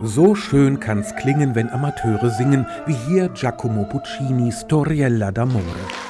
So schön kann's klingen, wenn Amateure singen, wie hier Giacomo Puccini Storiella d'amore.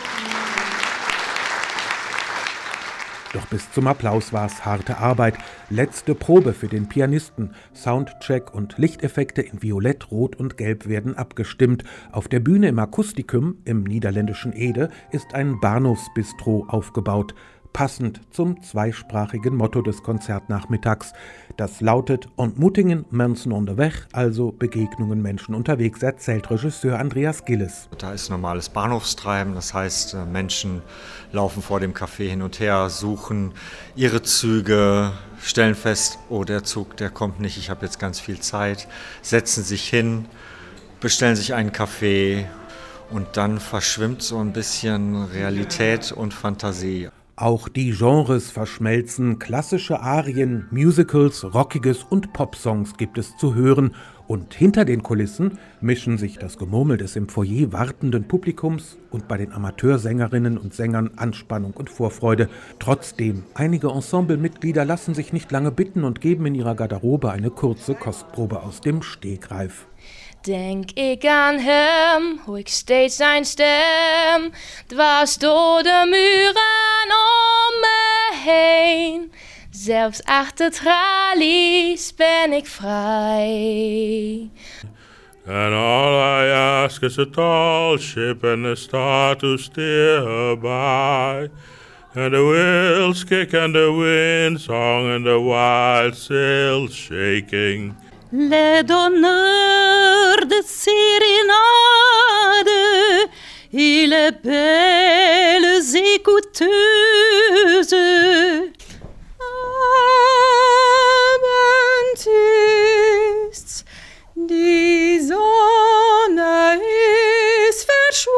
Doch bis zum Applaus war's harte Arbeit. Letzte Probe für den Pianisten. Soundcheck und Lichteffekte in Violett, Rot und Gelb werden abgestimmt. Auf der Bühne im Akustikum im niederländischen Ede ist ein Bahnhofsbistro aufgebaut. Passend zum zweisprachigen Motto des Konzertnachmittags. Das lautet Ontmoetingen Mensen onderweg, also Begegnungen Menschen unterwegs, erzählt Regisseur Andreas Gilles. Da ist normales Bahnhofstreiben, das heißt, Menschen laufen vor dem Café hin und her, suchen ihre Züge, stellen fest, oh, der Zug, der kommt nicht, ich habe jetzt ganz viel Zeit, setzen sich hin, bestellen sich einen Kaffee und dann verschwimmt so ein bisschen Realität und Fantasie. Auch die Genres verschmelzen, klassische Arien, Musicals, Rockiges und Popsongs gibt es zu hören. Und hinter den Kulissen mischen sich das Gemurmel des im Foyer wartenden Publikums und bei den Amateursängerinnen und Sängern Anspannung und Vorfreude. Trotzdem, einige Ensemblemitglieder lassen sich nicht lange bitten und geben in ihrer Garderobe eine kurze Kostprobe aus dem Stegreif. Denk ik aan hem, hoor ik steeds zijn stem, dwars door de muren om me heen. Zelfs achter tralies ben ik vrij. And all I ask is a tall ship and a star to steer by. And the wheels kick and the wind song and the wild sails shaking. Les donneurs de sérénade et les belles écouteuses. Abend ist, die Sonne ist verschwunden.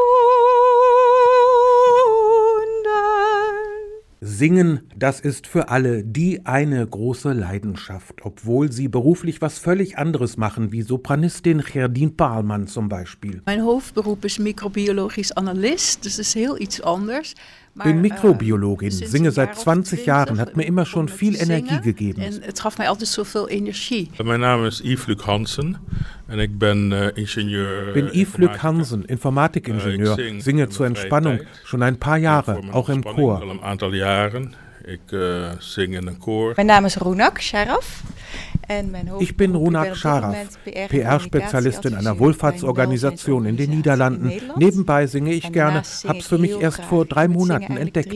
Singen, das ist für alle die eine große Leidenschaft, obwohl sie beruflich was völlig anderes machen, wie Sopranistin Gerdien Paalman zum Beispiel. Mijn hoofdberoep is microbiologisch analist, dus dat is heel iets anders. Bin Mikrobiologin, singe seit 20 Jahren, hat mir immer schon viel Energie gegeben. En het gaf mij altijd zoveel energie. Mijn naam is Yves Luc Hansen en ik ben ingenieur. Bin Yves Luc Hansen, Informatikingenieur, singe zur Entspannung, schon ein paar Jahre, auch im Chor. Al een aantal jaren. Ik zing in een koor. Mijn naam is Ronak Sharaf. Ich bin Ronak Sharaf, PR-Spezialistin einer Wohlfahrtsorganisation in den Niederlanden. Nebenbei singe ich gerne, hab's für mich erst vor 3 Monaten entdeckt.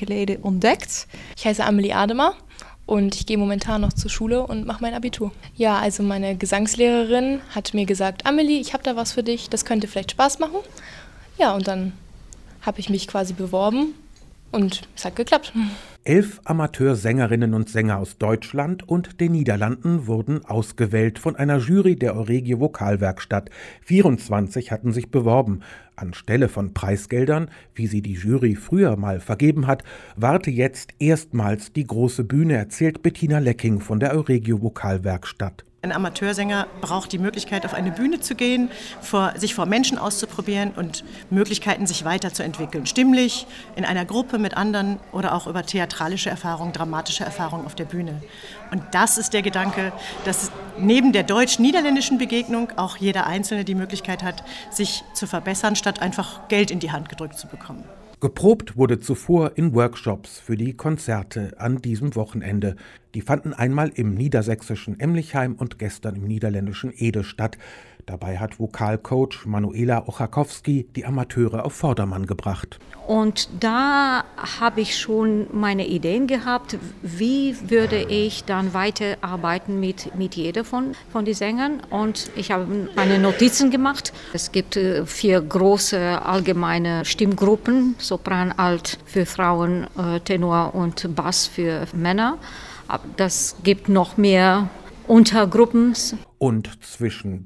Ich heiße Amelie Ademer und ich gehe momentan noch zur Schule und mache mein Abitur. Ja, also meine Gesangslehrerin hat mir gesagt, Amelie, ich habe da was für dich, das könnte vielleicht Spaß machen. Ja, und dann habe ich mich quasi beworben und es hat geklappt. 11 Amateursängerinnen und Sänger aus Deutschland und den Niederlanden wurden ausgewählt von einer Jury der Euregio Vokalwerkstatt. 24 hatten sich beworben. Anstelle von Preisgeldern, wie sie die Jury früher mal vergeben hat, warte jetzt erstmals die große Bühne, erzählt Bettina Lecking von der Euregio Vokalwerkstatt. Ein Amateursänger braucht die Möglichkeit, auf eine Bühne zu gehen, sich vor Menschen auszuprobieren und Möglichkeiten, sich weiterzuentwickeln. Stimmlich, in einer Gruppe mit anderen oder auch über theatralische Erfahrungen, dramatische Erfahrungen auf der Bühne. Und das ist der Gedanke, dass neben der deutsch-niederländischen Begegnung auch jeder Einzelne die Möglichkeit hat, sich zu verbessern, statt einfach Geld in die Hand gedrückt zu bekommen. Geprobt wurde zuvor in Workshops für die Konzerte an diesem Wochenende. Die fanden einmal im niedersächsischen Emlichheim und gestern im niederländischen Ede statt. Dabei hat Vokalcoach Manuela Ochakowski die Amateure auf Vordermann gebracht. Und da habe ich schon meine Ideen gehabt, wie würde ich dann weiterarbeiten mit jeder von den Sängern. Und ich habe meine Notizen gemacht. Es gibt 4 große allgemeine Stimmgruppen, Sopran, Alt für Frauen, Tenor und Bass für Männer. Das gibt noch mehr Untergruppen. Und zwischen Job,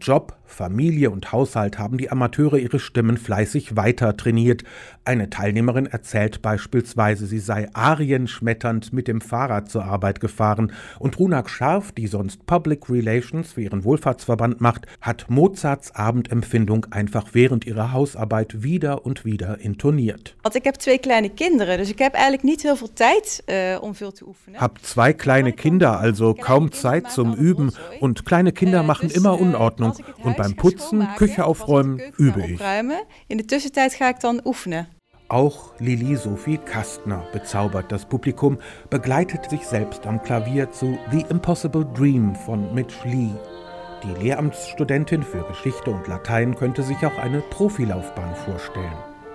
Familie und Haushalt haben die Amateure ihre Stimmen fleißig weiter trainiert. Eine Teilnehmerin erzählt beispielsweise, sie sei arienschmetternd mit dem Fahrrad zur Arbeit gefahren. Und Runak Scharf, die sonst Public Relations für ihren Wohlfahrtsverband macht, hat Mozarts Abendempfindung einfach während ihrer Hausarbeit wieder und wieder intoniert. Ich habe 2 kleine Kinder, dus ich habe eigentlich nicht heel viel Zeit, viel zu üben. Hab 2 kleine Kinder, also kaum Zeit zum Üben. Und kleine Kinder machen immer Unordnung. Und beim Putzen, Küche aufräumen, übe ich. In der Zwischenzeit ga ich dann üben. Auch Lili Sophie Kastner bezaubert das Publikum, begleitet sich selbst am Klavier zu The Impossible Dream von Mitch Lee. Die Lehramtsstudentin für Geschichte und Latein könnte sich auch eine Profilaufbahn vorstellen.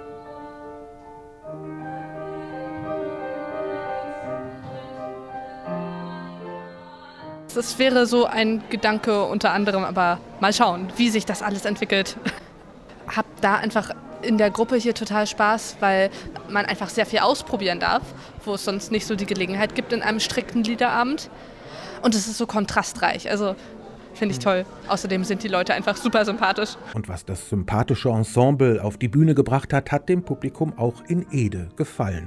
Das wäre so ein Gedanke unter anderem, aber mal schauen, wie sich das alles entwickelt. Hab da einfach in der Gruppe hier total Spaß, weil man einfach sehr viel ausprobieren darf, wo es sonst nicht so die Gelegenheit gibt in einem strikten Liederabend. Und es ist so kontrastreich, also finde ich toll. Außerdem sind die Leute einfach super sympathisch. Und was das sympathische Ensemble auf die Bühne gebracht hat, hat dem Publikum auch in Ede gefallen.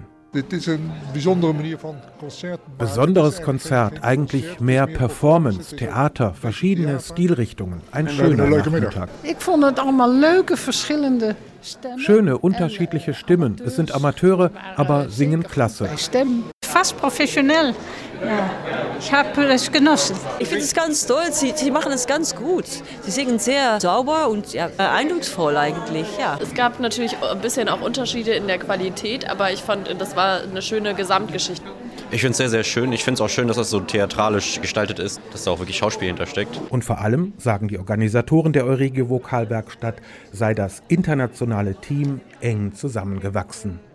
Besonderes Konzert, eigentlich mehr Performance, Theater, verschiedene Stilrichtungen. Ein schöner Nachmittag. Ich fand es allemaal leuke, verschillende Stimmen. Schöne, unterschiedliche Stimmen. Es sind Amateure, aber singen klasse. Fast professionell. Ja, ich habe es genossen. Ich finde es ganz toll, sie machen es ganz gut. Sie singen sehr sauber und ja, eindrucksvoll eigentlich. Ja. Es gab natürlich ein bisschen auch Unterschiede in der Qualität, aber ich fand, das war eine schöne Gesamtgeschichte. Ich finde es sehr, sehr schön. Ich finde es auch schön, dass das so theatralisch gestaltet ist, dass da auch wirklich Schauspiel hintersteckt. Und vor allem, sagen die Organisatoren der Euregio Vokalwerkstatt, sei das internationale Team eng zusammengewachsen.